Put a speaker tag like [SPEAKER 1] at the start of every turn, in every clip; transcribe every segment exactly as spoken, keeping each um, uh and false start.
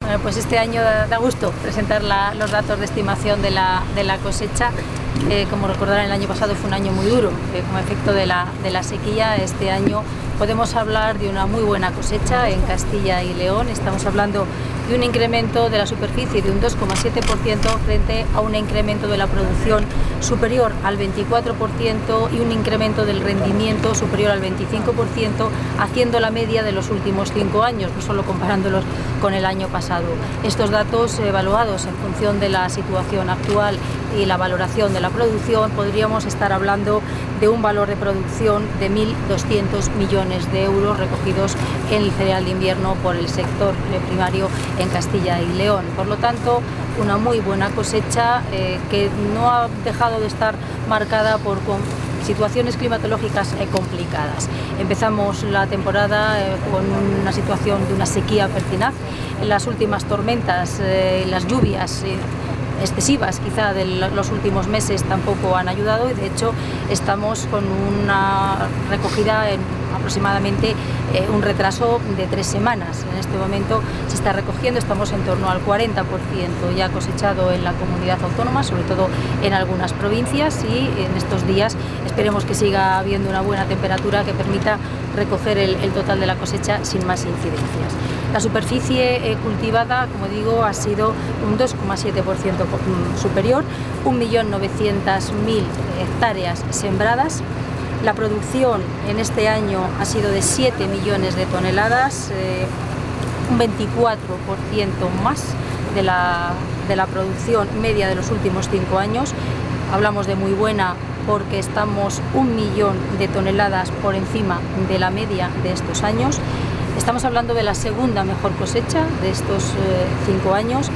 [SPEAKER 1] Bueno, pues este año da, da gusto presentar la, los datos de estimación de la, de la cosecha. Eh, como recordarán, el año pasado fue un año muy duro, eh, como efecto de la, de la sequía. Este año podemos hablar de una muy buena cosecha en Castilla y León. Estamos hablando de un incremento de la superficie de un dos coma siete por ciento frente a un incremento de la producción superior al veinticuatro por ciento y un incremento del rendimiento superior al veinticinco por ciento, haciendo la media de los últimos cinco años, no solo comparándolos con el año pasado. Estos datos evaluados en función de la situación actual y la valoración de la producción, podríamos estar hablando de un valor de producción de mil doscientos millones de euros recogidos en el cereal de invierno por el sector primario en Castilla y León. Por lo tanto, una muy buena cosecha eh, que no ha dejado de estar marcada por con situaciones climatológicas eh, complicadas. Empezamos la temporada eh, con una situación de una sequía pertinaz. Las últimas tormentas, eh, las lluvias eh, excesivas quizá de los últimos meses tampoco han ayudado, y de hecho estamos con una recogida en aproximadamente eh, un retraso de tres semanas. En este momento se está recogiendo, estamos en torno al cuarenta por ciento ya cosechado en la comunidad autónoma, sobre todo en algunas provincias, y en estos días esperemos que siga habiendo una buena temperatura que permita recoger el, el total de la cosecha sin más incidencias. La superficie eh, cultivada, como digo, ha sido un dos coma siete por ciento superior, un millón novecientas mil hectáreas sembradas. La producción en este año ha sido de siete millones de toneladas, eh, un veinticuatro por ciento más de la, de la producción media de los últimos cinco años. Hablamos de muy buena porque estamos un millón de toneladas por encima de la media de estos años. Estamos hablando de la segunda mejor cosecha de estos eh, cinco años,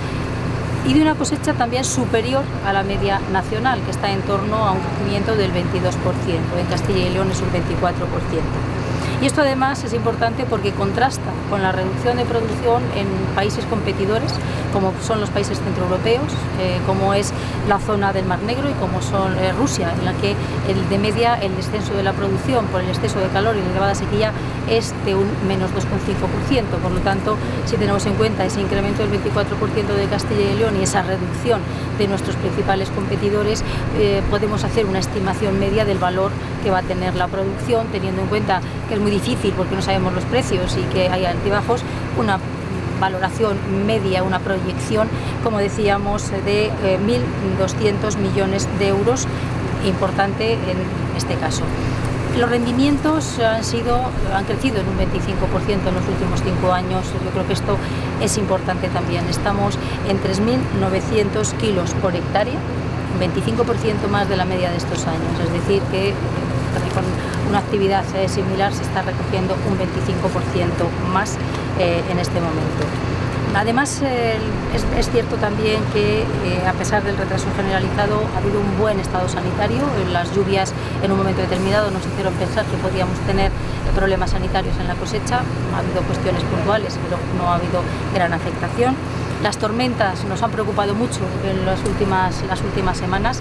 [SPEAKER 1] y de una cosecha también superior a la media nacional, que está en torno a un crecimiento del veintidós por ciento. En Castilla y León es un veinticuatro por ciento. Y esto además es importante porque contrasta con la reducción de producción en países competidores, como son los países centroeuropeos, eh, como es la zona del Mar Negro y como son eh, Rusia, en la que el, de media el descenso de la producción por el exceso de calor y la elevada sequía es de un menos dos coma cinco por ciento. Por lo tanto, si tenemos en cuenta ese incremento del veinticuatro por ciento de Castilla y León y esa reducción de nuestros principales competidores, eh, podemos hacer una estimación media del valor que va a tener la producción, teniendo en cuenta que es muy difícil porque no sabemos los precios y que hay altibajos, una valoración media, una proyección, como decíamos, de eh, mil doscientos millones de euros, importante en este caso. Los rendimientos han, sido, han crecido en un veinticinco por ciento en los últimos cinco años. Yo creo que esto es importante también. Estamos en tres mil novecientos kilos por hectárea, un veinticinco por ciento más de la media de estos años. Es decir, que con una actividad eh, similar se está recogiendo un veinticinco por ciento más eh, en este momento. Además, eh, es, es cierto también que, eh, a pesar del retraso generalizado, ha habido un buen estado sanitario. Las lluvias en un momento determinado nos hicieron pensar que podíamos tener problemas sanitarios en la cosecha. Ha habido cuestiones puntuales, pero no ha habido gran afectación. Las tormentas nos han preocupado mucho en las últimas, las últimas semanas.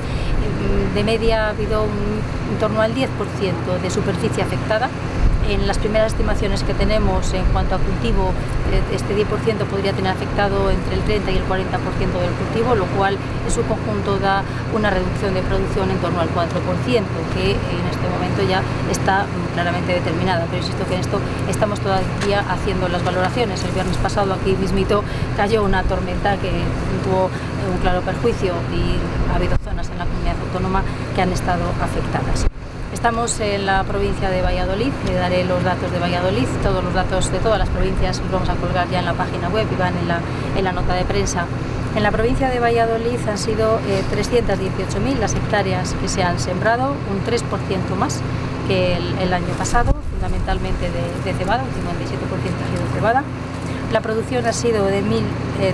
[SPEAKER 1] De media ha habido un, en torno al diez por ciento de superficie afectada. En las primeras estimaciones que tenemos en cuanto a cultivo, este diez por ciento podría tener afectado entre el treinta y el cuarenta por ciento del cultivo, lo cual en su conjunto da una reducción de producción en torno al cuatro por ciento, que en este momento ya está claramente determinada. Pero insisto que en esto estamos todavía haciendo las valoraciones. El viernes pasado aquí mismito cayó una tormenta que tuvo un claro perjuicio y ha habido zonas en la comunidad autónoma que han estado afectadas. Estamos en la provincia de Valladolid, le daré los datos de Valladolid, todos los datos de todas las provincias los vamos a colgar ya en la página web y van en la, en la nota de prensa. En la provincia de Valladolid han sido eh, trescientas dieciocho mil las hectáreas que se han sembrado, un tres por ciento más que el, el año pasado, fundamentalmente de, de cebada, un cincuenta y siete por ciento ha sido cebada. La producción ha sido de un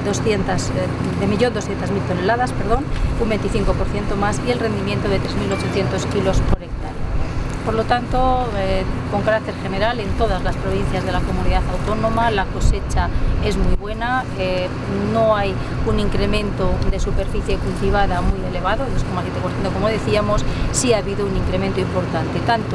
[SPEAKER 1] millón doscientas mil toneladas, perdón, un veinticinco por ciento más, y el rendimiento de tres mil ochocientos kilos por hectárea. Por lo tanto, eh, con carácter general, en todas las provincias de la comunidad autónoma la cosecha es muy buena, eh, no hay un incremento de superficie cultivada muy elevado, el dos coma siete por ciento como decíamos, sí ha habido un incremento importante, tanto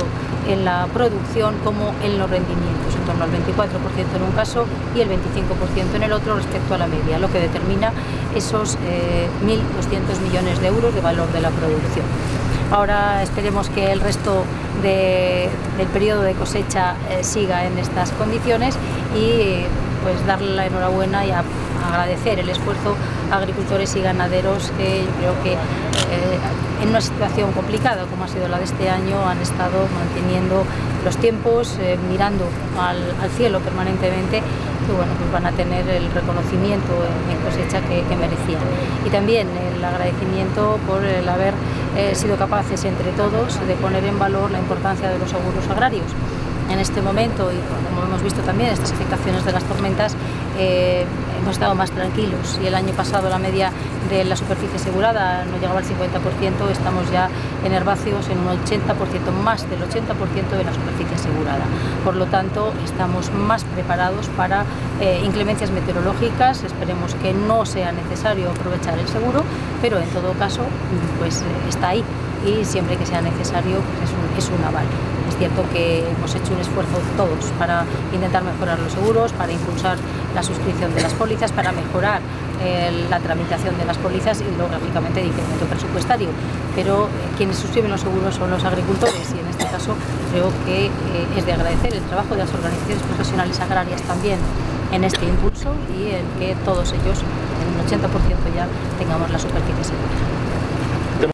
[SPEAKER 1] en la producción como en los rendimientos, en torno al veinticuatro por ciento en un caso y el veinticinco por ciento en el otro respecto a la media, lo que determina esos eh, mil doscientos millones de euros de valor de la producción. Ahora esperemos que el resto de, del periodo de cosecha eh, siga en estas condiciones y pues darle la enhorabuena y a, a agradecer el esfuerzo a agricultores y ganaderos que yo creo que eh, en una situación complicada como ha sido la de este año han estado manteniendo los tiempos, eh, mirando al, al cielo permanentemente, que bueno, pues van a tener el reconocimiento en, en cosecha que, que merecían. Y también el agradecimiento por el haber eh, sido capaces entre todos de poner en valor la importancia de los seguros agrarios. En este momento, y como hemos visto también, estas afectaciones de las tormentas, eh, hemos estado más tranquilos y el año pasado la media de la superficie asegurada no llegaba al cincuenta por ciento, estamos ya en herbáceos en un ochenta por ciento, más del ochenta por ciento de la superficie asegurada. Por lo tanto, estamos más preparados para eh, inclemencias meteorológicas, esperemos que no sea necesario aprovechar el seguro, pero en todo caso pues eh, está ahí y siempre que sea necesario pues es, un, es un aval. Es cierto que hemos hecho un esfuerzo todos para intentar mejorar los seguros, para impulsar la suscripción de las pólizas, para mejorar eh, la tramitación de las pólizas y lógicamente de incremento presupuestario. Pero eh, quienes suscriben los seguros son los agricultores y en este caso creo que eh, es de agradecer el trabajo de las organizaciones profesionales agrarias también en este impulso y en que todos ellos, en un ochenta por ciento ya, tengamos la superficie segura.